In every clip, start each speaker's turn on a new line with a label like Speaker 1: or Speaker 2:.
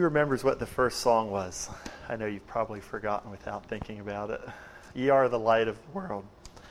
Speaker 1: Who remembers what the first song was? I know you've probably forgotten without thinking about it. Ye are the light of the world.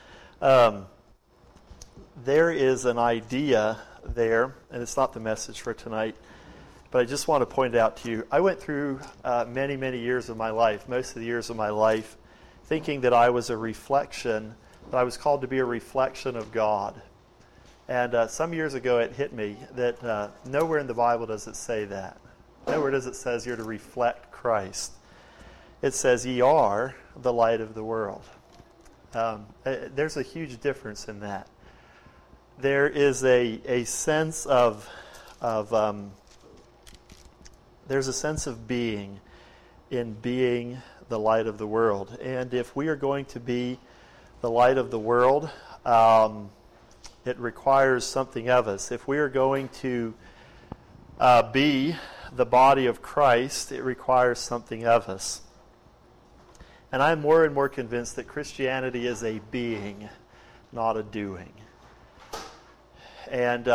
Speaker 1: There is an idea there, and it's not the message for tonight, but I just want to point it out to you. I went through many, many years of my life, most of the years of my life, thinking that I was a reflection, that I was called to be a reflection of God. And some years ago it hit me that nowhere in the Bible does it say that. Nowhere does it say you're to reflect Christ. It says, ye are the light of the world. There's a huge difference in that. There is a sense of there's a sense of being in being the light of the world. And if we are going to be the light of the world, it requires something of us. If we are going to be the body of Christ, it requires something of us. And I'm more and more convinced that Christianity is a being, not a doing. And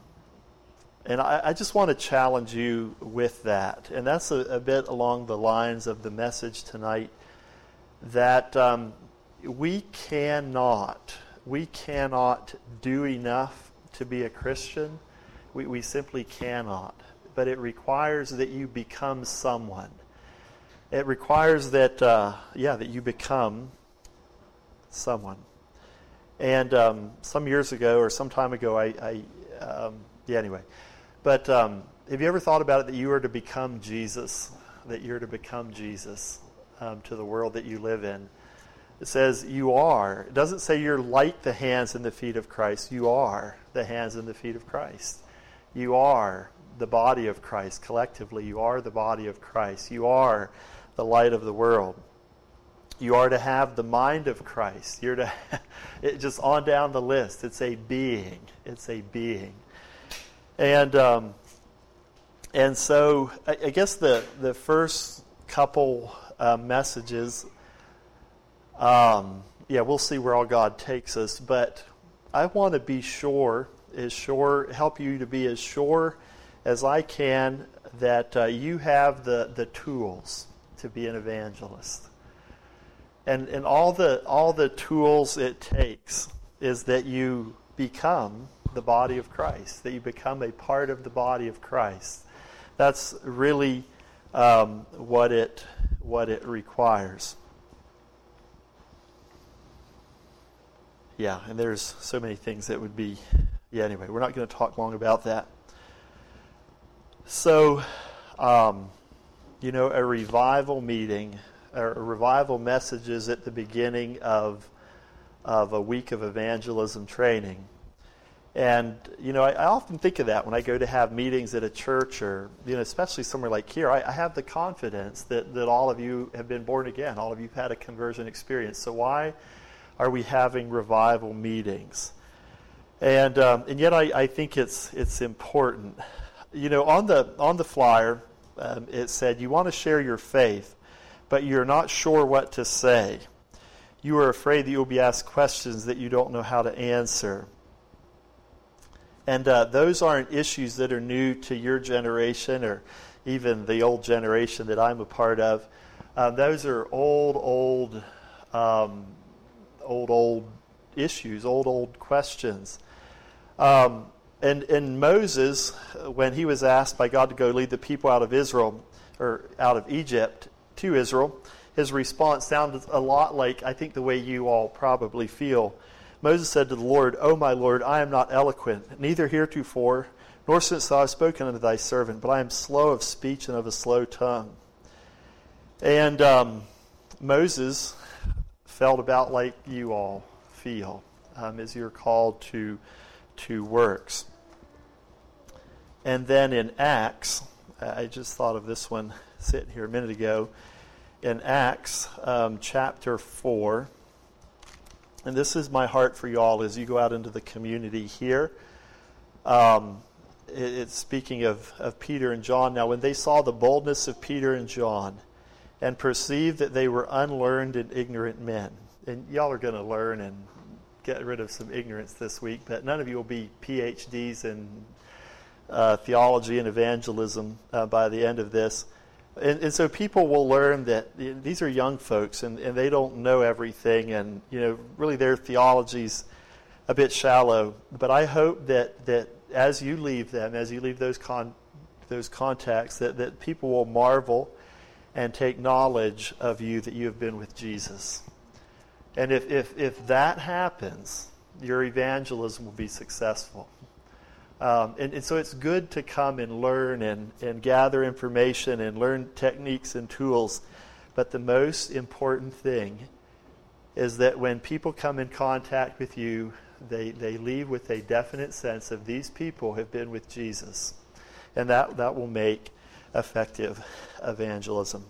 Speaker 1: I just want to challenge you with that. And that's a bit along the lines of the message tonight, that we cannot do enough to be a Christian. We simply cannot. But it requires that you become someone. It requires that, that you become someone. And some years ago, or some time ago, anyway. But have you ever thought about it that you are to become Jesus? That you're to become Jesus to the world that you live in? It says you are. It doesn't say you're like the hands and the feet of Christ. You are the hands and the feet of Christ. You are the body of Christ. Collectively, you are the body of Christ. You are the light of the world. You are to have the mind of Christ. You're to just on down the list. It's a being. It's a being. And so I guess the first couple messages, we'll see where all God takes us. But I want to be help you to be as sure as I can that you have the tools to be an evangelist. And all the tools it takes is that you become the body of Christ, that you become a part of the body of Christ. That's really what it requires. Yeah, and there's so many things that would be... anyway, we're not going to talk long about that. So, a revival meeting, or revival messages at the beginning of a week of evangelism training. And, I often think of that when I go to have meetings at a church or, especially somewhere like here. I have the confidence that all of you have been born again. All of you have had a conversion experience. So why are we having revival meetings? And yet I think it's important. On the flyer, it said, you want to share your faith, but you're not sure what to say. You are afraid that you'll be asked questions that you don't know how to answer. And those aren't issues that are new to your generation or even the old generation that I'm a part of. Those are old issues, old questions. And Moses, when he was asked by God to go lead the people out of Israel, or out of Egypt to Israel, his response sounded a lot like, I think, the way you all probably feel. Moses said to the Lord, O my Lord, I am not eloquent, neither heretofore, nor since thou hast spoken unto thy servant, but I am slow of speech and of a slow tongue. And Moses felt about like you all feel as you're called to works. And then in Acts, I just thought of this one sitting here a minute ago, in Acts chapter 4, and this is my heart for you all as you go out into the community here. It's speaking of Peter and John. Now, when they saw the boldness of Peter and John and perceived that they were unlearned and ignorant men, and y'all are going to learn and get rid of some ignorance this week, but none of you will be PhDs in theology and evangelism by the end of this. And so people will learn that these are young folks, and they don't know everything, and really their theology's a bit shallow. But I hope that as you leave them, as you leave those contacts, that people will marvel and take knowledge of you, that you have been with Jesus. And if that happens, your evangelism will be successful. And so it's good to come and learn and gather information and learn techniques and tools. But the most important thing is that when people come in contact with you, they leave with a definite sense of these people have been with Jesus. And that will make effective evangelism.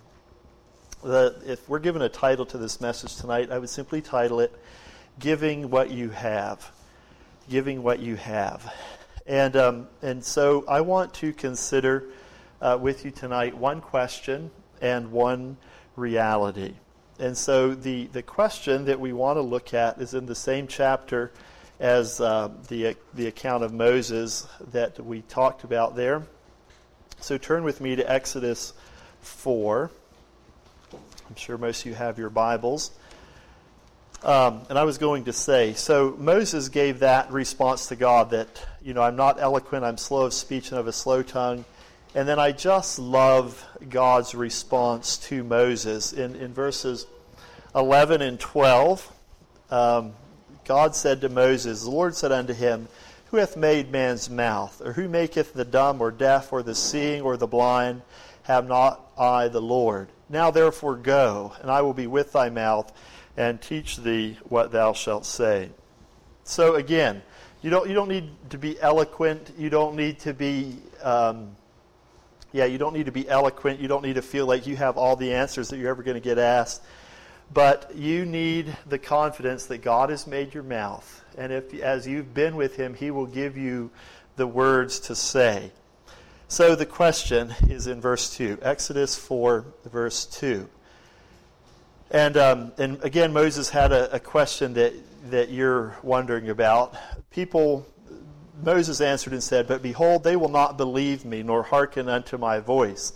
Speaker 1: If we're given a title to this message tonight, I would simply title it, Giving What You Have. Giving What You Have. And so I want to consider with you tonight one question and one reality. And so the question that we want to look at is in the same chapter as the account of Moses that we talked about there. So turn with me to Exodus 4. I'm sure most of you have your Bibles. And I was going to say, so Moses gave that response to God that, I'm not eloquent, I'm slow of speech and of a slow tongue. And then I just love God's response to Moses. In verses 11 and 12, God said to Moses, the Lord said unto him, Who hath made man's mouth? Or who maketh the dumb or deaf or the seeing or the blind? Have not I the Lord? Now therefore go, and I will be with thy mouth, and teach thee what thou shalt say. So again, you don't need to be eloquent. You don't need to be you don't need to be eloquent. You don't need to feel like you have all the answers that you're ever going to get asked. But you need the confidence that God has made your mouth, and as you've been with him, he will give you the words to say. So the question is in verse 2, Exodus 4, verse 2. And again, Moses had a question that you're wondering about. Moses answered and said, But behold, they will not believe me, nor hearken unto my voice.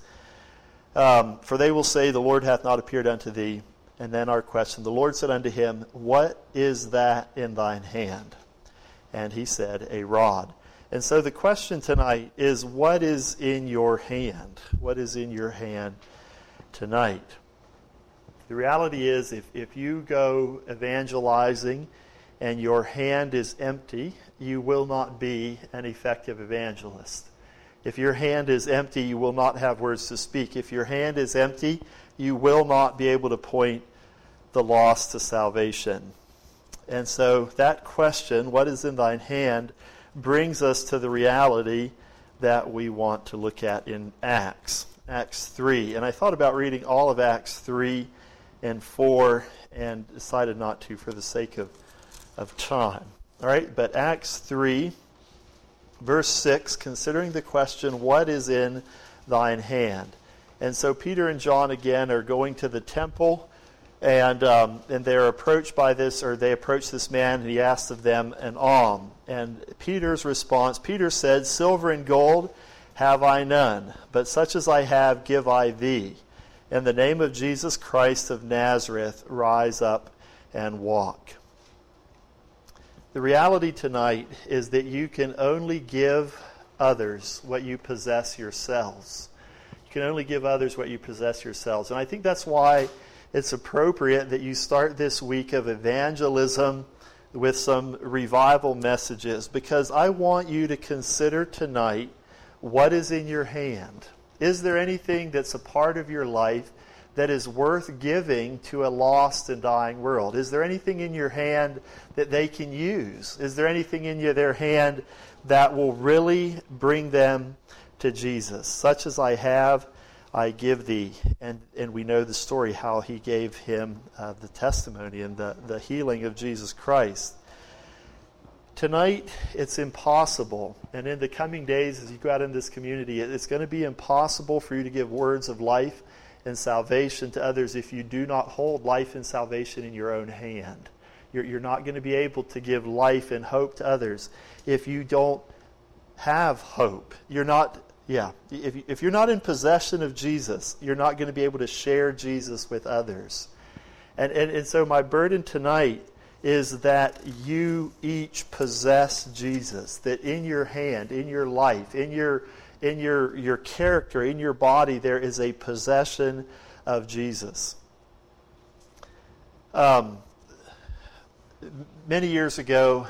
Speaker 1: For they will say, The Lord hath not appeared unto thee. And then our question, the Lord said unto him, What is that in thine hand? And he said, A rod. And so the question tonight is, what is in your hand? What is in your hand tonight? The reality is, if you go evangelizing and your hand is empty, you will not be an effective evangelist. If your hand is empty, you will not have words to speak. If your hand is empty, you will not be able to point the lost to salvation. And so that question, what is in thine hand, brings us to the reality that we want to look at in Acts 3. And I thought about reading all of Acts 3 and 4 and decided not to for the sake of time. All right, but Acts 3, verse 6, considering the question, what is in thine hand? And so Peter and John again are going to the temple, and they're approached by this, or they approach this man, and he asks of them an alms. And Peter's response, Peter said, Silver and gold have I none, but such as I have give I thee. In the name of Jesus Christ of Nazareth, rise up and walk. The reality tonight is that you can only give others what you possess yourselves. You can only give others what you possess yourselves. And I think that's why it's appropriate that you start this week of evangelism with some revival messages, because I want you to consider tonight what is in your hand. Is there anything that's a part of your life that is worth giving to a lost and dying world? Is there anything in your hand that they can use? Is there anything in their hand that will really bring them to Jesus? Such as I have, I give thee. And we know the story, how he gave him the testimony and the healing of Jesus Christ. Tonight, it's impossible, and in the coming days as you go out in this community, it's going to be impossible for you to give words of life and salvation to others if you do not hold life and salvation in your own hand. You're not going to be able to give life and hope to others if you don't have hope. You're not Yeah. If you're not in possession of Jesus, you're not going to be able to share Jesus with others. And so my burden tonight is that you each possess Jesus, that in your hand, in your life, in your character, in your body, there is a possession of Jesus. Many years ago,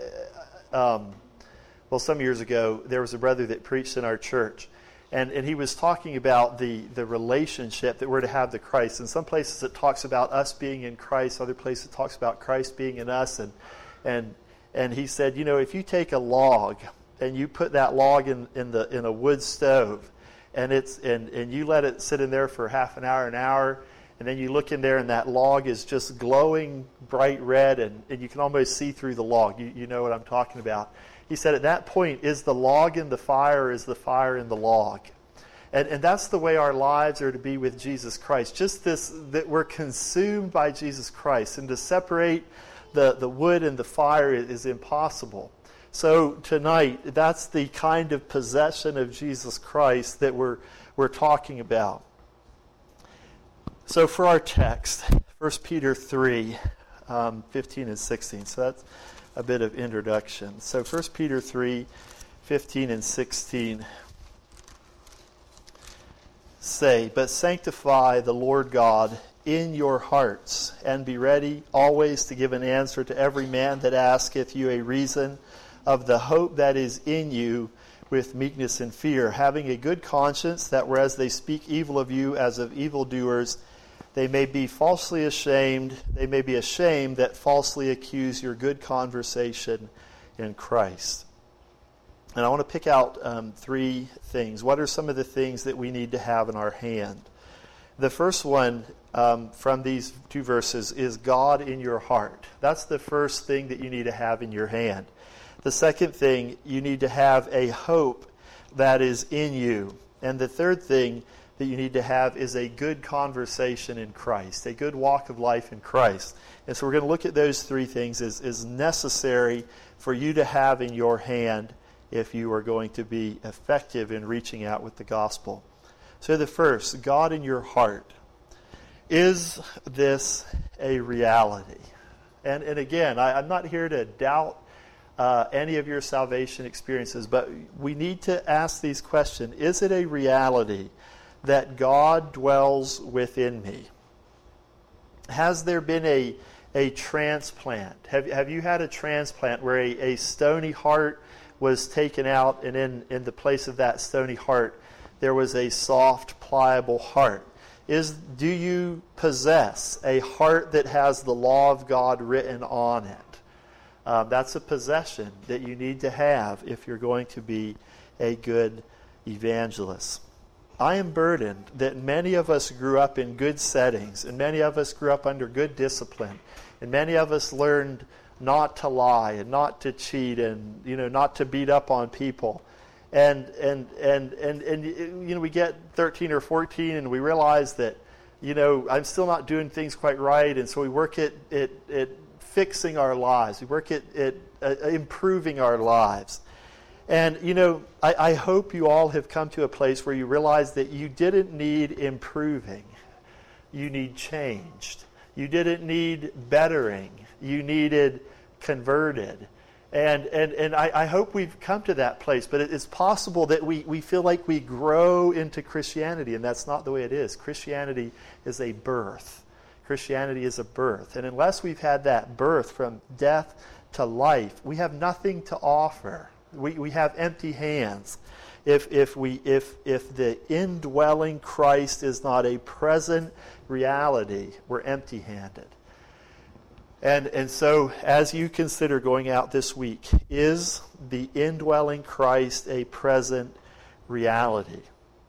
Speaker 1: some years ago, there was a brother that preached in our church, and he was talking about the relationship that we're to have to Christ. In some places it talks about us being in Christ, other places it talks about Christ being in us, and he said, if you take a log and you put that log in a wood stove, and you let it sit in there for half an hour, and then you look in there and that log is just glowing bright red, and you can almost see through the log. You know what I'm talking about. He said at that point, is the log in the fire, or is the fire in the log? And that's the way our lives are to be with Jesus Christ. Just this, that we're consumed by Jesus Christ. And to separate the wood and the fire is impossible. So tonight, that's the kind of possession of Jesus Christ that we're talking about. So for our text, 1 Peter 3, 15 and 16. So that's a bit of introduction. So 1 Peter 3, 15 and 16 say, "But sanctify the Lord God in your hearts, and be ready always to give an answer to every man that asketh you a reason of the hope that is in you, with meekness and fear, having a good conscience, that whereas they speak evil of you as of evildoers, they may be ashamed that falsely accuse your good conversation in Christ." And I want to pick out 3 things. What are some of the things that we need to have in our hand? The first one from these 2 verses is God in your heart. That's the first thing that you need to have in your hand. The second thing, you need to have a hope that is in you. And the third thing that you need to have is a good conversation in Christ, a good walk of life in Christ. And so we're going to look at those 3 things as necessary for you to have in your hand if you are going to be effective in reaching out with the gospel. So the first, God in your heart. Is this a reality? And again, I'm not here to doubt any of your salvation experiences, but we need to ask these questions. Is it a reality that God dwells within me? Has there been a transplant? Have you had a transplant where a stony heart was taken out, and in the place of that stony heart there was a soft, pliable heart? Do you possess a heart that has the law of God written on it? That's a possession that you need to have if you're going to be a good evangelist. I am burdened that many of us grew up in good settings, and many of us grew up under good discipline, and many of us learned not to lie and not to cheat and not to beat up on people. And we get 13 or 14 and we realize that I'm still not doing things quite right, and so we work at fixing our lives. We work at improving our lives. And, I hope you all have come to a place where you realize that you didn't need improving. You need changed. You didn't need bettering. You needed converted. And I hope we've come to that place. But it's possible that we feel like we grow into Christianity, and that's not the way it is. Christianity is a birth. Christianity is a birth. And unless we've had that birth from death to life, we have nothing to offer. We have empty hands. If the indwelling Christ is not a present reality, we're empty-handed. And so as you consider going out this week, is the indwelling Christ a present reality?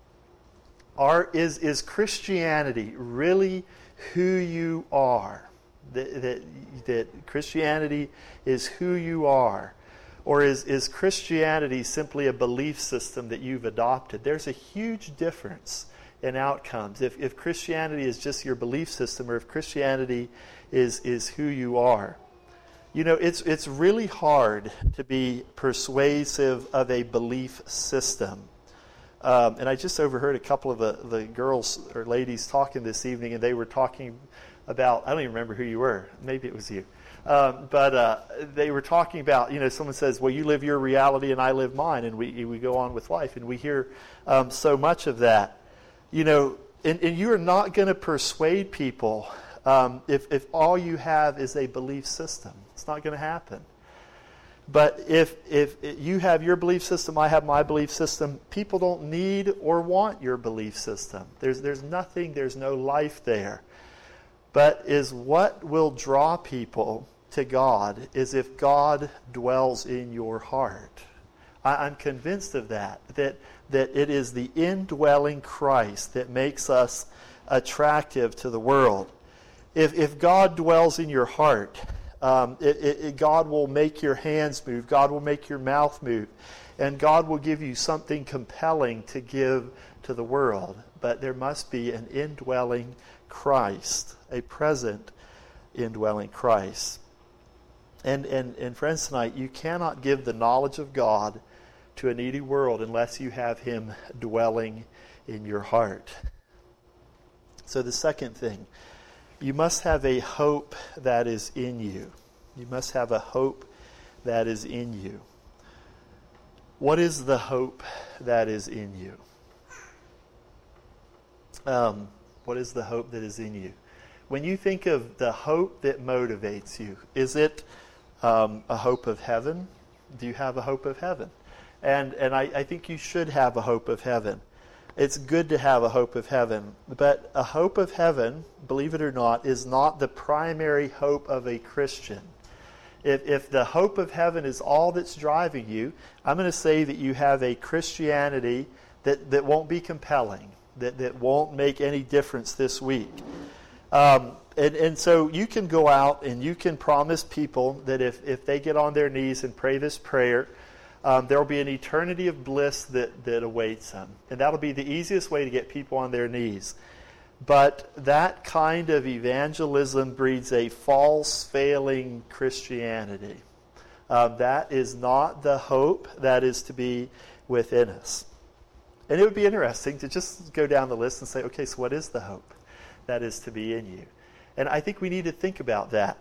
Speaker 1: Is Christianity really who you are? That Christianity is who you are? Or is Christianity simply a belief system that you've adopted? There's a huge difference in outcomes. If Christianity is just your belief system, or if Christianity is who you are. It's really hard to be persuasive of a belief system And I just overheard a couple of the girls or ladies talking this evening, and they were talking about, I don't even remember who you were. Maybe it was you. But they were talking about, someone says, well, you live your reality and I live mine, and we go on with life. And we hear so much of that. And you are not going to persuade people if all you have is a belief system. It's not going to happen. But if you have your belief system, I have my belief system, people don't need or want your belief system. There's nothing, there's no life there. But is what will draw people to God is if God dwells in your heart. I'm convinced of that it is the indwelling Christ that makes us attractive to the world. If God dwells in your heart, God will make your hands move, God will make your mouth move, and God will give you something compelling to give to the world. But there must be an indwelling Christ, a present indwelling Christ. And friends, tonight, you cannot give the knowledge of God to a needy world unless you have Him dwelling in your heart. So the second thing, you must have a hope that is in you. You must have a hope that is in you. What is the hope that is in you? What is the hope that is in you? When you think of the hope that motivates you, is it a hope of heaven? Do you have a hope of heaven? And I think you should have a hope of heaven. It's good to have a hope of heaven. But a hope of heaven, believe it or not, is not the primary hope of a Christian. If the hope of heaven is all that's driving you, I'm going to say that you have a Christianity that won't be compelling, that won't make any difference this week. And so you can go out and you can promise people that if they get on their knees and pray this prayer, there will be an eternity of bliss that awaits them. And that'll be the easiest way to get people on their knees. But that kind of evangelism breeds a false, failing Christianity. That is not the hope that is to be within us. And it would be interesting to just go down the list and say, okay, so what is the hope that is to be in you? And I think we need to think about that.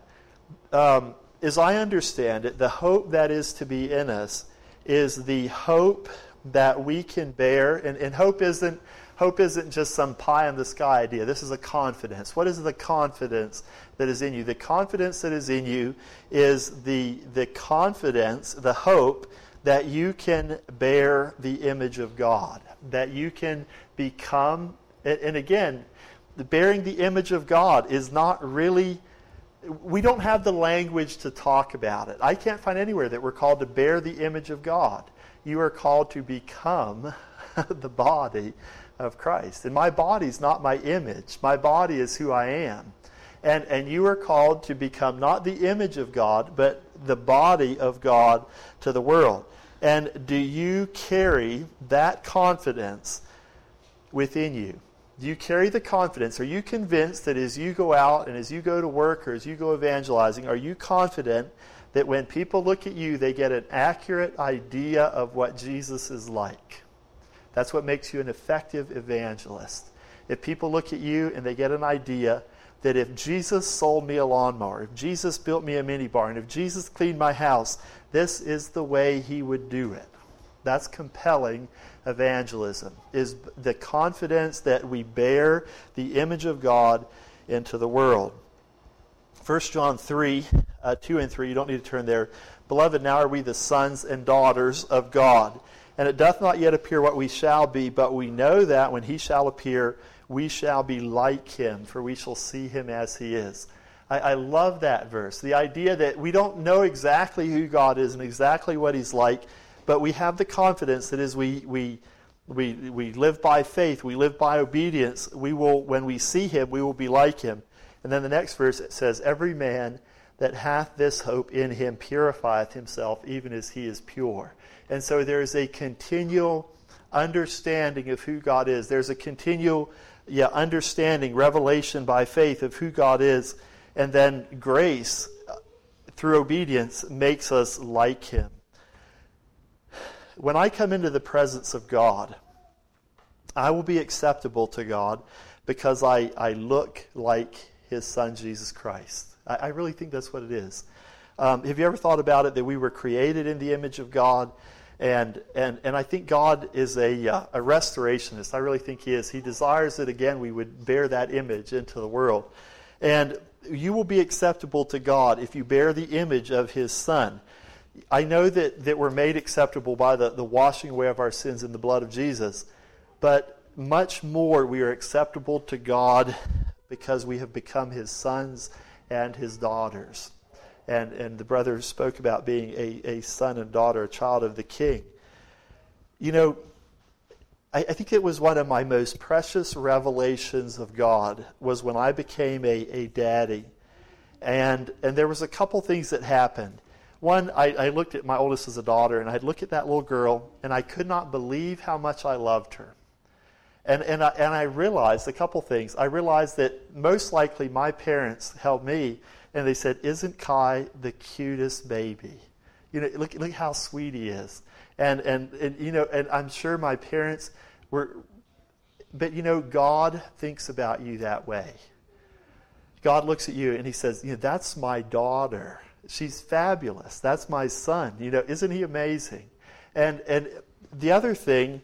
Speaker 1: As I understand it, the hope that is to be in us is the hope that we can bear. And hope isn't just some pie in the sky idea. This is a confidence. What is the confidence that is in you? The confidence that is in you is the confidence, the hope that you can bear the image of God, that you can become, and again, bearing the image of God is not really, we don't have the language to talk about it. I can't find anywhere that we're called to bear the image of God. You are called to become the body of Christ. And my body is not my image. My body is who I am. And you are called to become not the image of God, but the body of God to the world. And do you carry that confidence within you? Do you carry the confidence? Are you convinced that as you go out and as you go to work or as you go evangelizing, are you confident that when people look at you, they get an accurate idea of what Jesus is like? That's what makes you an effective evangelist. If people look at you and they get an idea that if Jesus sold me a lawnmower, if Jesus built me a mini barn, if Jesus cleaned my house, this is the way he would do it. That's compelling evangelism, is the confidence that we bear the image of God into the world. 1 John 3, 2 and 3, you don't need to turn there. Beloved, now are we the sons and daughters of God. And it doth not yet appear what we shall be, but we know that when he shall appear, we shall be like him, for we shall see him as he is. I love that verse. The idea that we don't know exactly who God is and exactly what he's like, but we have the confidence that as we live by faith, we live by obedience, we will, when we see him, we will be like him. And then the next verse, it says, every man that hath this hope in him purifieth himself, even as he is pure. And so there is a continual understanding of who God is. There's a continual understanding, revelation by faith of who God is. And then grace, through obedience, makes us like him. When I come into the presence of God, I will be acceptable to God because I look like His Son, Jesus Christ. I really think that's what it is. Have you ever thought about it, that we were created in the image of God? And I think God is a restorationist. I really think He is. He desires that, again, we would bear that image into the world. And you will be acceptable to God if you bear the image of His Son. I know that we're made acceptable by the washing away of our sins in the blood of Jesus, but much more we are acceptable to God because we have become His sons and His daughters. And the brother spoke about being a son and daughter, a child of the King. You know, I think it was one of my most precious revelations of God was when I became a daddy. And there was a couple things that happened. One, I looked at my oldest as a daughter, and I'd look at that little girl, and I could not believe how much I loved her. And I realized a couple things. I realized that most likely my parents held me, and they said, "Isn't Kai the cutest baby? You know, look how sweet he is." And you know, and I'm sure my parents were, but you know, God thinks about you that way. God looks at you and He says, "You know, that's my daughter. She's fabulous. That's my son. You know, isn't he amazing?" And the other thing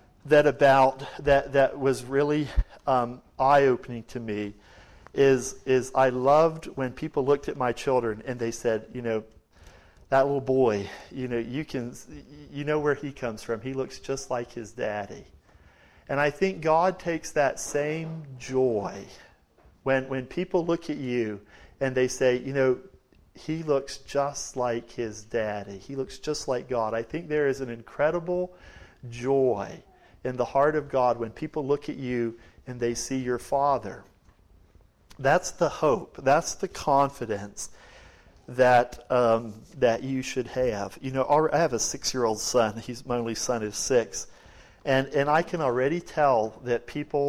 Speaker 1: that was really eye-opening to me is I loved when people looked at my children and they said, "You know, that little boy, you know where he comes from. He looks just like his daddy." And I think God takes that same joy when people look at you and they say, "You know, he looks just like his daddy. He looks just like God." I think there is an incredible joy in the heart of God when people look at you and they see your Father. That's the hope. That's the confidence that you should have. You know, I have a 6-year-old son. My only son is 6. And I can already tell that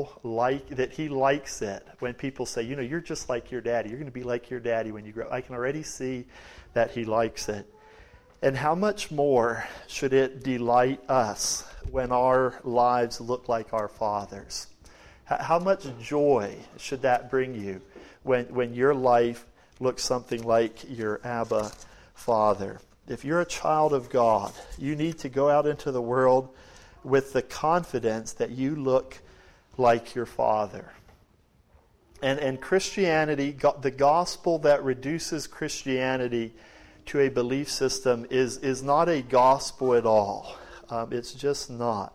Speaker 1: he likes it when people say, "You know, you're just like your daddy. You're going to be like your daddy when you grow up." I can already see that he likes it. And how much more should it delight us when our lives look like our Father's? How much joy should that bring you when your life looks something like your Abba Father? If you're a child of God, you need to go out into the world with the confidence that you look like your Father. And Christianity, the gospel that reduces Christianity to a belief system is not a gospel at all. It's just not.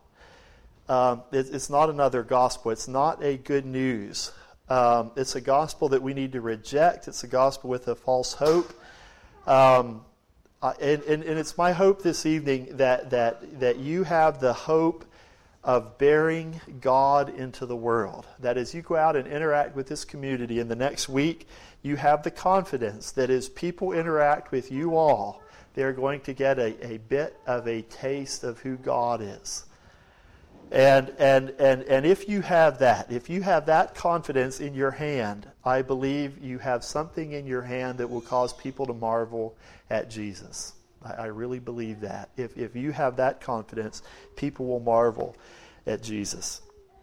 Speaker 1: It's not another gospel. It's not a good news. It's a gospel that we need to reject. It's a gospel with a false hope. And it's my hope this evening that you have the hope of bearing God into the world. That as you go out and interact with this community in the next week, you have the confidence that as people interact with you all, they're going to get a bit of a taste of who God is. And if you have that confidence in your hand, I believe you have something in your hand that will cause people to marvel at Jesus. I really believe that. If you have that confidence, people will marvel at Jesus.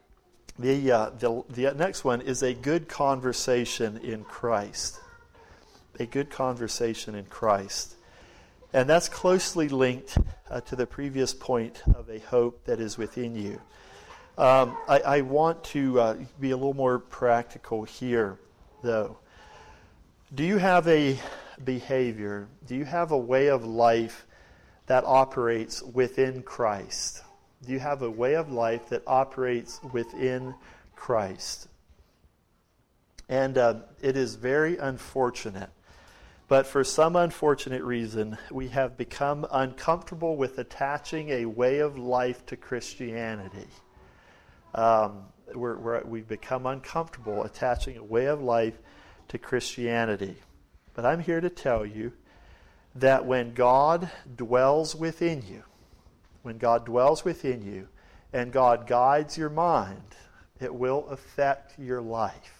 Speaker 1: The next one is a good conversation in Christ. A good conversation in Christ. And that's closely linked to the previous point of a hope that is within you. I want to be a little more practical here, though. Do you have a behavior? Do you have a way of life that operates within Christ? Do you have a way of life that operates within Christ? And it is very unfortunate, but for some unfortunate reason, we have become uncomfortable with attaching a way of life to Christianity. We've become uncomfortable attaching a way of life to Christianity. But I'm here to tell you that when God dwells within you, and God guides your mind, it will affect your life.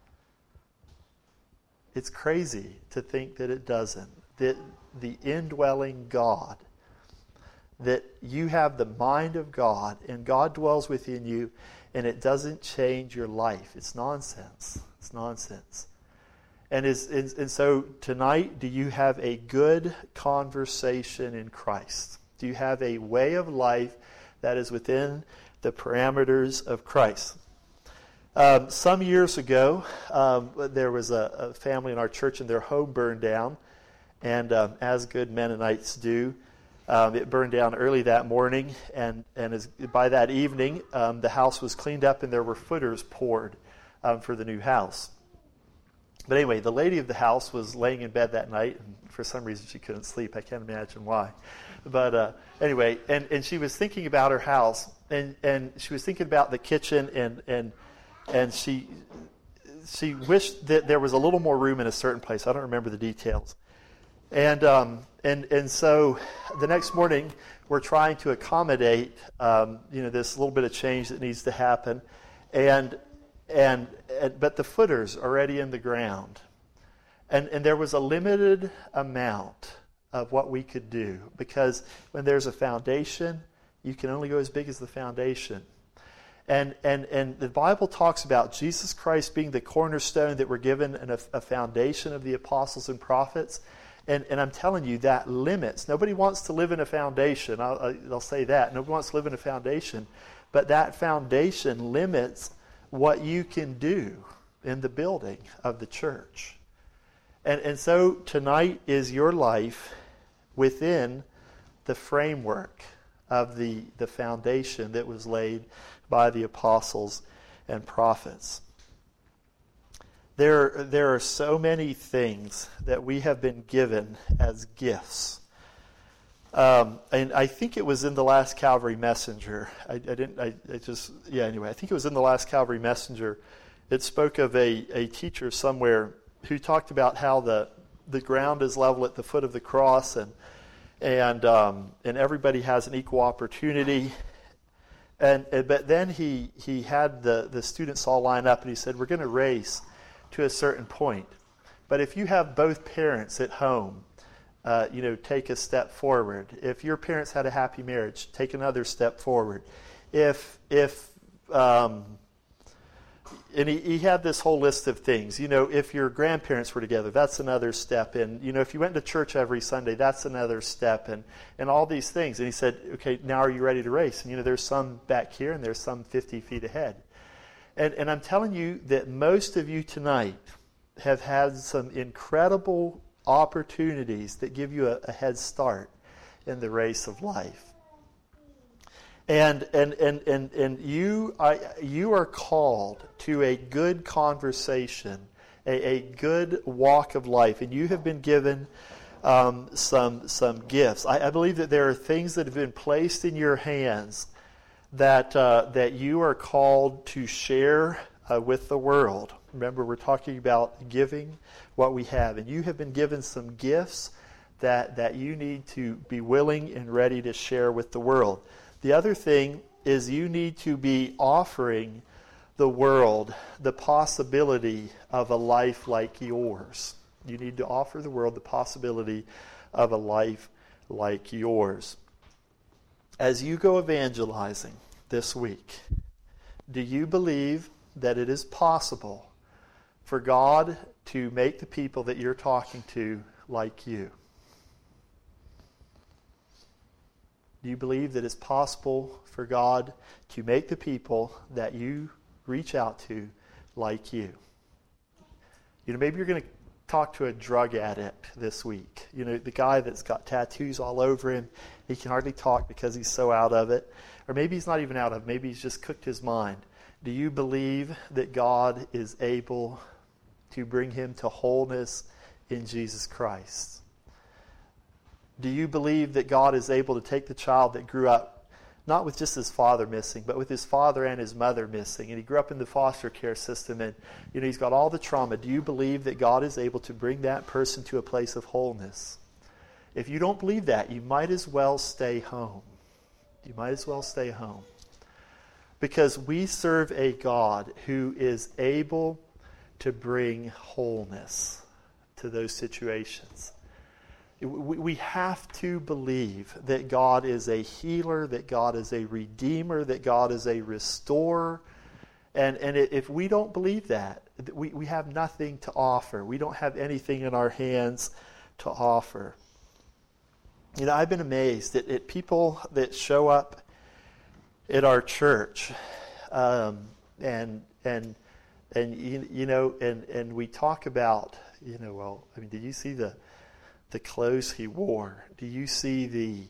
Speaker 1: It's crazy to think that it doesn't. That the indwelling God that you have the mind of God and God dwells within you and it doesn't change your life. It's nonsense. It's nonsense. And so tonight, do you have a good conversation in Christ? Do you have a way of life that is within the parameters of Christ? Some years ago, there was a family in our church and their home burned down. And as good Mennonites do, it burned down early that morning. And by that evening, the house was cleaned up and there were footers poured for the new house. But anyway, the lady of the house was laying in bed that night, and for some reason she couldn't sleep. I can't imagine why. But anyway, and she was thinking about her house, and she was thinking about the kitchen, and she wished that there was a little more room in a certain place. I don't remember the details. And so the next morning, we're trying to accommodate this little bit of change that needs to happen, but the footer's already in the ground. And there was a limited amount of what we could do, because when there's a foundation, you can only go as big as the foundation. And the Bible talks about Jesus Christ being the cornerstone, that we're given a foundation of the apostles and prophets. And I'm telling you, that limits. Nobody wants to live in a foundation. I'll say that. Nobody wants to live in a foundation. But that foundation limits what you can do in the building of the church. And so tonight is your life within the framework of the foundation that was laid by the apostles and prophets. There are so many things that we have been given as gifts. And I think it was in the last Calvary Messenger. I think it was in the last Calvary Messenger. It spoke of a teacher somewhere who talked about how the ground is level at the foot of the cross, and everybody has an equal opportunity. But then he had the students all line up, and he said, we're going to race to a certain point. But if you have both parents at home, take a step forward. If your parents had a happy marriage, take another step forward. And he had this whole list of things. If your grandparents were together, that's another step. And, if you went to church every Sunday, that's another step. And all these things. And he said, okay, now are you ready to race? And, there's some back here and there's some 50 feet ahead. And I'm telling you that most of you tonight have had some incredible opportunities that give you a head start in the race of life. And you are called to a good conversation, a good walk of life, and you have been given some gifts. I believe that there are things that have been placed in your hands that you are called to share with the world. Remember, we're talking about giving what we have, and you have been given some gifts that you need to be willing and ready to share with the world. The other thing is you need to be offering the world the possibility of a life like yours. You need to offer the world the possibility of a life like yours. As you go evangelizing this week, do you believe that it is possible for God to make the people that you're talking to like you? Do you believe that it's possible for God to make the people that you reach out to like you? Maybe you're going to talk to a drug addict this week. The guy that's got tattoos all over him. He can hardly talk because he's so out of it. Or maybe he's not even out of it. Maybe he's just cooked his mind. Do you believe that God is able to bring him to wholeness in Jesus Christ? Do you believe that God is able to take the child that grew up not with just his father missing, but with his father and his mother missing, and he grew up in the foster care system, and he's got all the trauma? Do you believe that God is able to bring that person to a place of wholeness? If you don't believe that, you might as well stay home. You might as well stay home. Because we serve a God who is able to bring wholeness to those situations. We have to believe that God is a healer, that God is a redeemer, that God is a restorer. And if we don't believe that, we have nothing to offer. We don't have anything in our hands to offer. I've been amazed at people that show up at our church, and we talk about, did you see the clothes he wore? Do you see the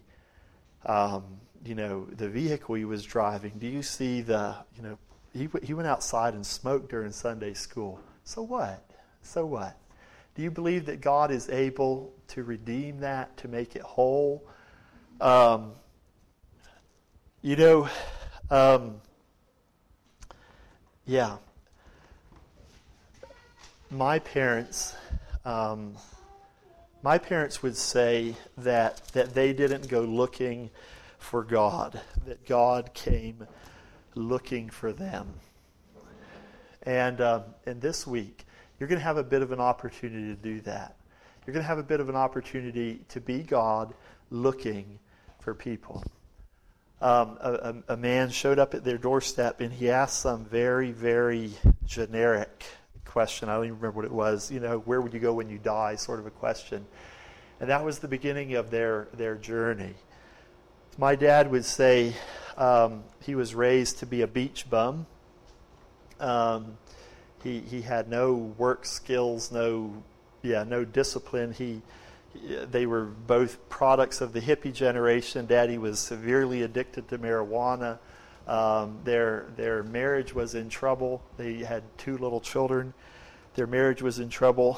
Speaker 1: vehicle he was driving? Do you see he went outside and smoked during Sunday school? So what? So what? Do you believe that God is able to redeem that, to make it whole? Yeah. My parents would say that they didn't go looking for God, that God came looking for them. And this week, you're going to have a bit of an opportunity to do that. You're going to have a bit of an opportunity to be God looking for people. A man showed up at their doorstep and he asked some very, very generic question. I don't even remember what it was. Where would you go when you die, sort of a question. And that was the beginning of their journey. My dad would say he was raised to be a beach bum. He had no work skills, no discipline. They were both products of the hippie generation. Daddy was severely addicted to marijuana. Their marriage was in trouble. They had 2 little children. Their marriage was in trouble.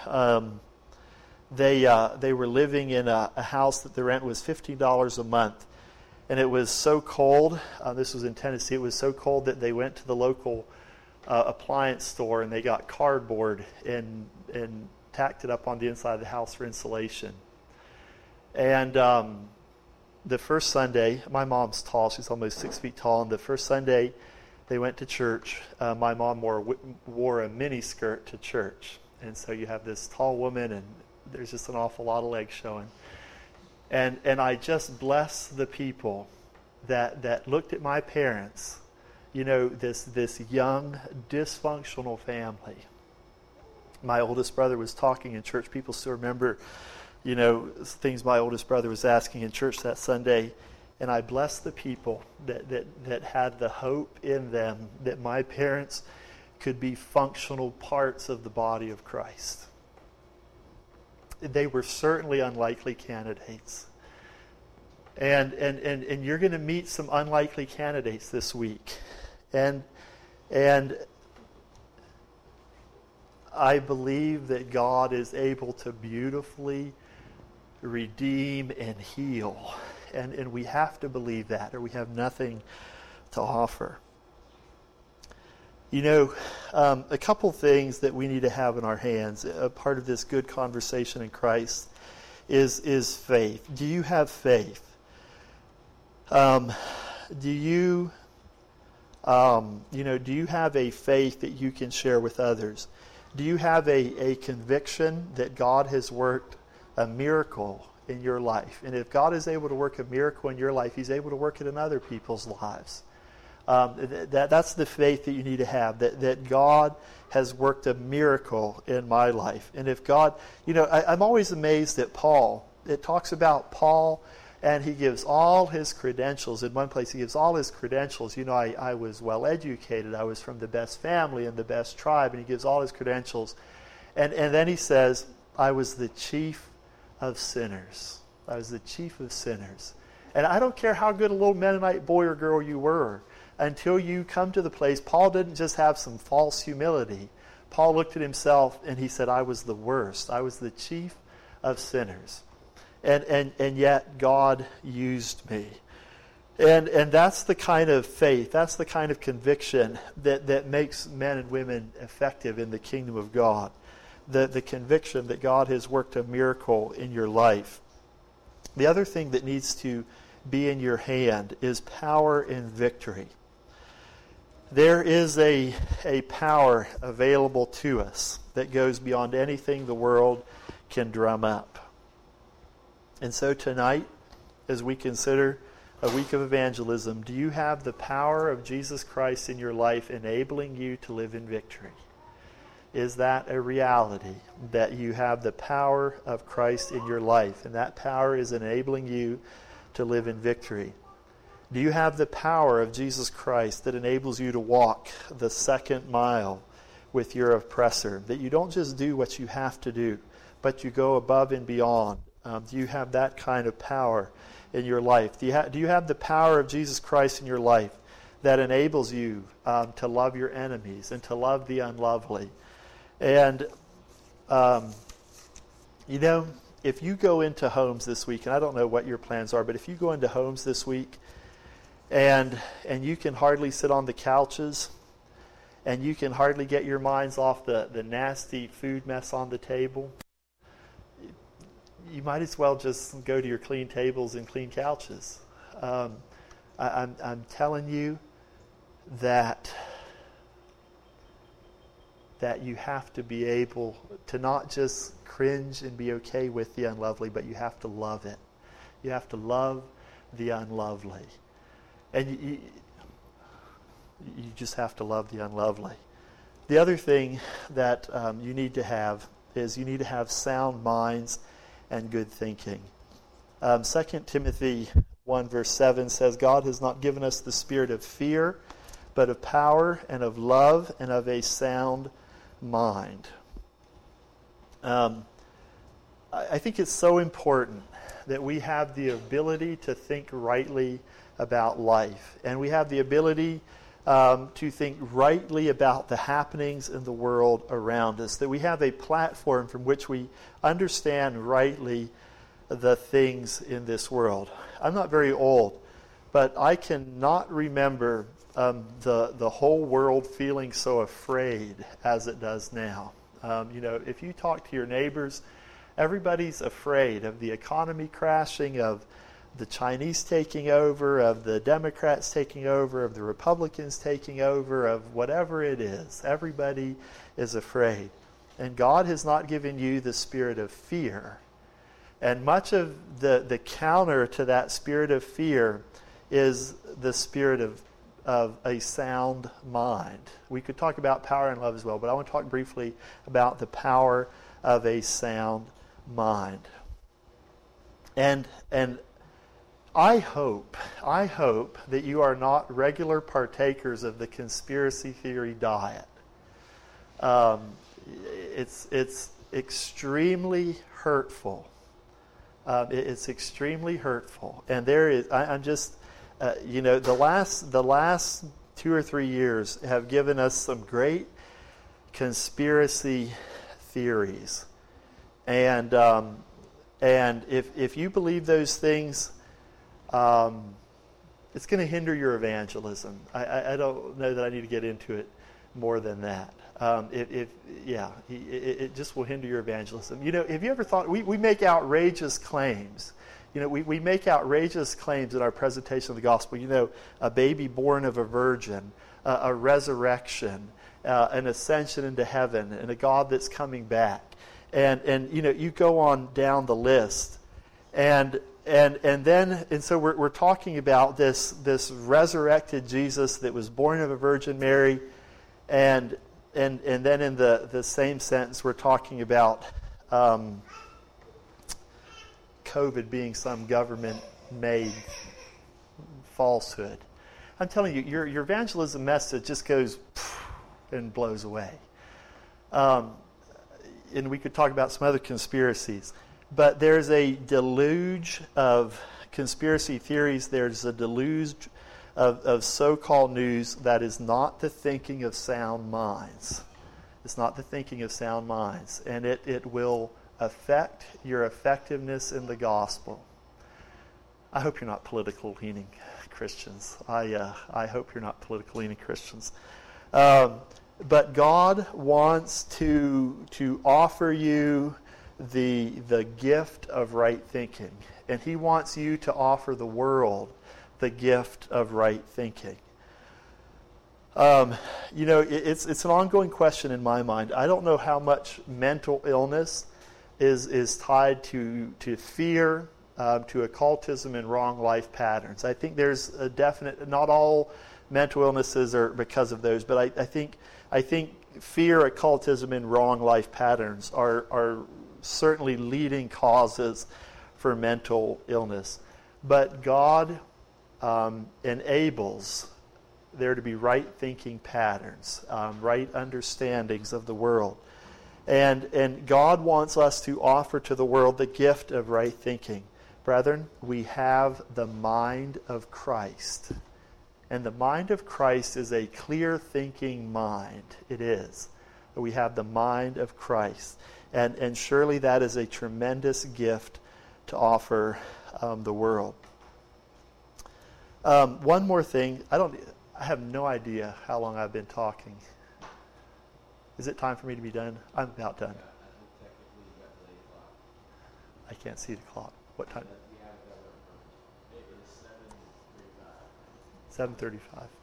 Speaker 1: They were living in a house that the rent was $15 a month. And it was so cold, this was in Tennessee, it was so cold that they went to the local appliance store and they got cardboard and tacked it up on the inside of the house for insulation. And the first Sunday, my mom's tall, she's almost 6 feet tall, and the first Sunday they went to church, my mom wore a mini skirt to church. And so you have this tall woman and there's just an awful lot of legs showing. And I just bless the people that looked at my parents, this young, dysfunctional family. My oldest brother was talking in church. People still remember, things my oldest brother was asking in church that Sunday. And I bless the people that had the hope in them that my parents could be functional parts of the body of Christ. They were certainly unlikely candidates. And you're going to meet some unlikely candidates this week. And I believe that God is able to beautifully redeem and heal. And we have to believe that, or we have nothing to offer. A couple things that we need to have in our hands, a part of this good conversation in Christ, is faith. Do you have faith? Do you have a faith that you can share with others? Do you have a conviction that God has worked a miracle in your life? And if God is able to work a miracle in your life, He's able to work it in other people's lives. That's the faith that you need to have, that God has worked a miracle in my life. And if God, I'm always amazed at Paul. It talks about Paul, and he gives all his credentials. In one place, he gives all his credentials. I was well educated. I was from the best family and the best tribe. And he gives all his credentials. And then he says, I was the chief of sinners. I was the chief of sinners. And I don't care how good a little Mennonite boy or girl you were, until you come to the place, Paul didn't just have some false humility. Paul looked at himself and he said, I was the worst. I was the chief of sinners. And yet God used me. And that's the kind of faith, that's the kind of conviction that makes men and women effective in the kingdom of God. The conviction that God has worked a miracle in your life. The other thing that needs to be in your hand is power and victory. There is a power available to us that goes beyond anything the world can drum up. And so tonight, as we consider a week of evangelism, do you have the power of Jesus Christ in your life enabling you to live in victory? Is that a reality, that you have the power of Christ in your life, and that power is enabling you to live in victory? Do you have the power of Jesus Christ that enables you to walk the second mile with your oppressor, that you don't just do what you have to do, but you go above and beyond? Do you have that kind of power in your life? Do you have the power of Jesus Christ in your life that enables you to love your enemies and to love the unlovely? And, if you go into homes this week, and I don't know what your plans are, but if you go into homes this week and you can hardly sit on the couches and you can hardly get your minds off the nasty food mess on the table, you might as well just go to your clean tables and clean couches. I'm telling you that you have to be able to not just cringe and be okay with the unlovely, but you have to love it. You have to love the unlovely. And you just have to love the unlovely. The other thing that you need to have is you need to have sound minds and good thinking. 2 Timothy 1 verse 7 says, God has not given us the spirit of fear, but of power and of love and of a sound mind. I think it's so important that we have the ability to think rightly about life, and we have the ability to think rightly about the happenings in the world around us, that we have a platform from which we understand rightly the things in this world. I'm not very old, but I cannot remember the whole world feeling so afraid as it does now. If you talk to your neighbors, everybody's afraid of the economy crashing, of the Chinese taking over, of the Democrats taking over, of the Republicans taking over, of whatever it is. Everybody is afraid. And God has not given you the spirit of fear. And much of the counter to that spirit of fear is the spirit of a sound mind. We could talk about power and love as well, but I want to talk briefly about the power of a sound mind. And I hope that you are not regular partakers of the conspiracy theory diet. It's extremely hurtful. It's extremely hurtful, and there is. I'm just, the last 2 or 3 years have given us some great conspiracy theories, and if you believe those things, it's going to hinder your evangelism. I don't know that I need to get into it more than that. It just will hinder your evangelism. Have you ever thought, we make outrageous claims. We make outrageous claims in our presentation of the gospel. A baby born of a virgin, a resurrection, an ascension into heaven, and a God that's coming back. And you go on down the list. And so we're talking about this resurrected Jesus that was born of a Virgin Mary, and then in the same sentence we're talking about COVID being some government-made falsehood. I'm telling you, your evangelism message just goes and blows away. And we could talk about some other conspiracies. But there's a deluge of conspiracy theories. There's a deluge of so-called news that is not the thinking of sound minds. It's not the thinking of sound minds. And it will affect your effectiveness in the gospel. I hope you're not political leaning Christians. I hope you're not political leaning Christians. But God wants to offer you the gift of right thinking. And He wants you to offer the world the gift of right thinking. It's an ongoing question in my mind. I don't know how much mental illness is tied to fear to occultism and wrong life patterns. I think there's a definite, not all mental illnesses are because of those, but I think fear, occultism, and wrong life patterns are certainly leading causes for mental illness. But God enables there to be right thinking patterns, right understandings of the world. And God wants us to offer to the world the gift of right thinking. Brethren, we have the mind of Christ. And the mind of Christ is a clear thinking mind. It is. We have the mind of Christ. And surely that is a tremendous gift to offer the world. One more thing. I have no idea how long I've been talking. Is it time for me to be done? I'm about done. I can't see the clock. What time? 7:35.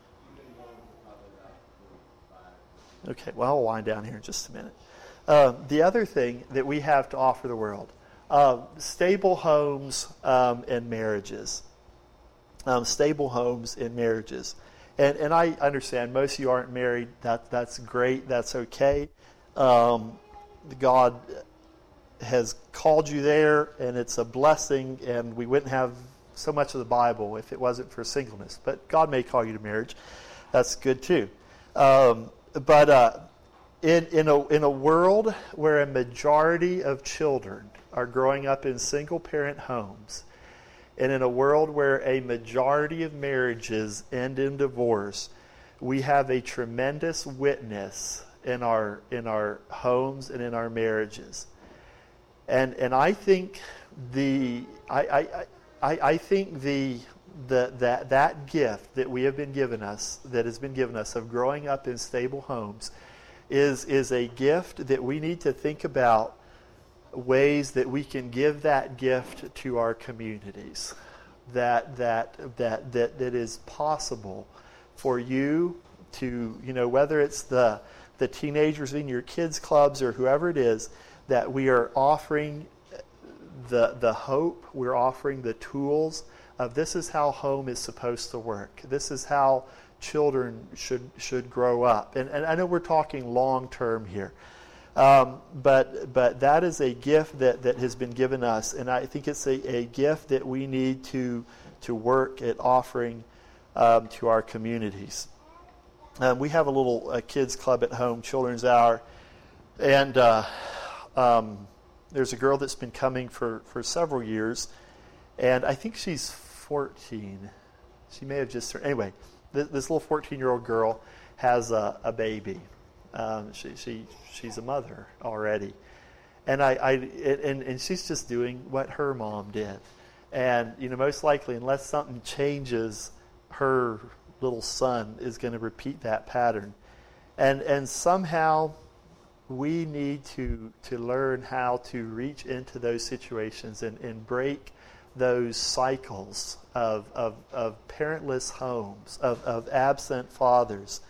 Speaker 1: Okay, well, I'll wind down here in just a minute. The other thing that we have to offer the world, stable homes and marriages. Stable homes and marriages. And I understand most of you aren't married. That's great. That's okay. God has called you there, and it's a blessing, and we wouldn't have so much of the Bible if it wasn't for singleness. But God may call you to marriage. That's good too. But in a world where a majority of children are growing up in single-parent homes, and in a world where a majority of marriages end in divorce, we have a tremendous witness in our homes and in our marriages. And I think I think that gift that we have been given us, that has been given us of growing up in stable homes, is a gift that we need to think about ways that we can give that gift to our communities. That is possible for you to, whether it's the teenagers in your kids' clubs or whoever it is, that we are offering the hope, we're offering the tools of this is how home is supposed to work. This is how children should grow up. And I know we're talking long term here. But that is a gift that has been given us, and I think it's a gift that we need to work at offering to our communities. We have a little kids club at home, Children's Hour, and there's a girl that's been coming for several years, and I think she's 14. She may have just turned. Anyway, this little 14-year-old girl has a baby. She's a mother already, and she's just doing what her mom did, and most likely, unless something changes, her little son is going to repeat that pattern, and somehow we need to learn how to reach into those situations and break those cycles of parentless homes, of absent fathers.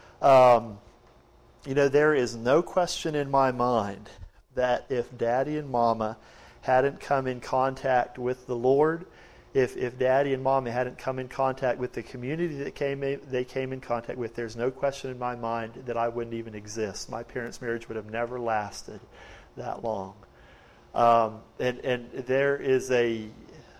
Speaker 1: There is no question in my mind that if Daddy and Mama hadn't come in contact with the Lord, if Daddy and Mama hadn't come in contact with the community that they came in contact with, there's no question in my mind that I wouldn't even exist. My parents' marriage would have never lasted that long. And there is a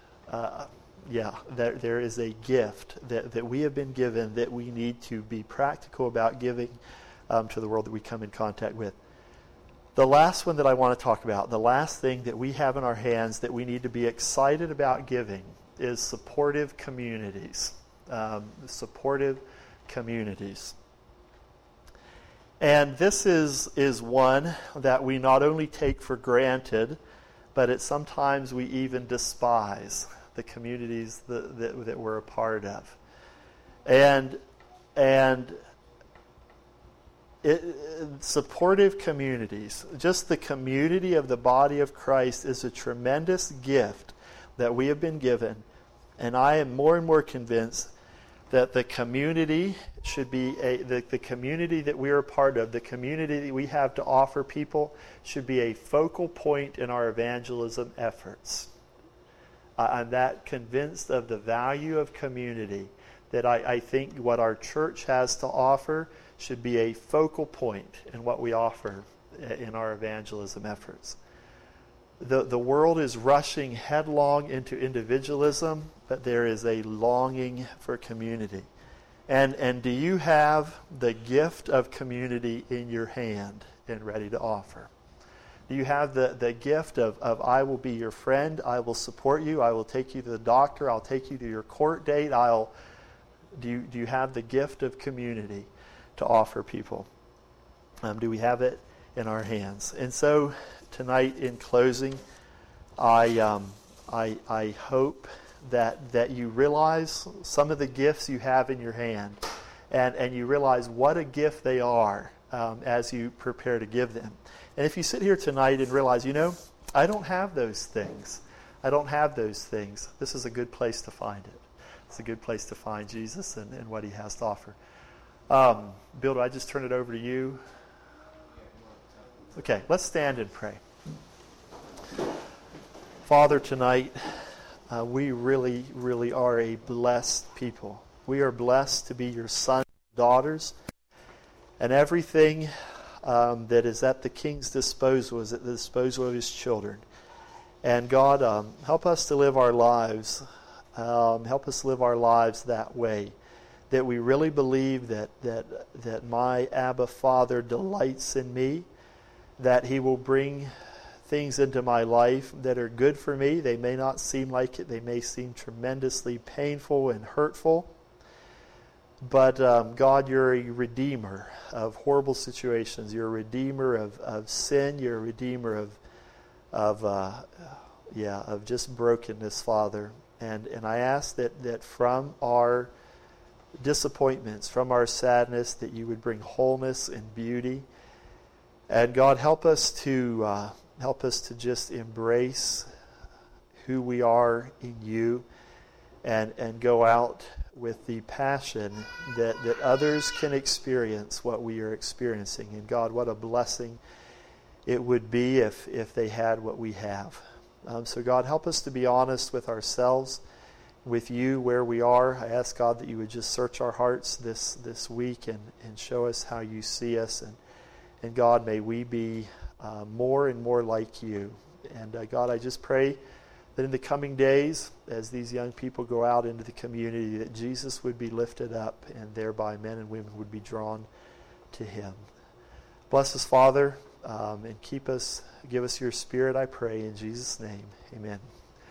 Speaker 1: there is a gift that we have been given that we need to be practical about giving to the world that we come in contact with. The last one that I want to talk about, the last thing that we have in our hands that we need to be excited about giving, is supportive communities. Supportive communities. And this is one that we not only take for granted, but sometimes we even despise the communities that we're a part of. And supportive communities, just the community of the body of Christ, is a tremendous gift that we have been given. And I am more and more convinced that the community should be the community that we are a part of, the community that we have to offer people, should be a focal point in our evangelism efforts. I'm that convinced of the value of community that I think what our church has to offer should be a focal point in what we offer in our evangelism efforts. The world is rushing headlong into individualism, but there is a longing for community. And do you have the gift of community in your hand and ready to offer? Do you have the gift of I will be your friend, I will support you, I will take you to the doctor, I'll take you to your court date, do you have the gift of community to offer people? Do we have it in our hands? And so tonight, in closing, I hope that you realize some of the gifts you have in your hand, and you realize what a gift they are as you prepare to give them. And if you sit here tonight and realize, I don't have those things. I don't have those things. This is a good place to find it. It's a good place to find Jesus and what he has to offer. Bill, do I just turn it over to you? Okay, let's stand and pray. Father, tonight, we really, really are a blessed people. We are blessed to be your sons and daughters, and everything that is at the King's disposal is at the disposal of his children. And God, help us to live our lives. Help us live our lives that way, that we really believe that my Abba Father delights in me, that he will bring things into my life that are good for me. They may not seem like it. They may seem tremendously painful and hurtful. But God, you're a redeemer of horrible situations. You're a redeemer of sin. You're a redeemer of just brokenness, Father. And I ask that from our disappointments, from our sadness, that you would bring wholeness and beauty. And God, help us to just embrace who we are in you, and go out with the passion that others can experience what we are experiencing. And God, what a blessing it would be if they had what we have. So God, help us to be honest with ourselves, with you where we are. I ask God that you would just search our hearts this week and show us how you see us. And God, may we be more and more like you. And God, I just pray that in the coming days, as these young people go out into the community, that Jesus would be lifted up, and thereby men and women would be drawn to him. Bless us, Father, and keep us, give us your Spirit, I pray, in Jesus' name. Amen.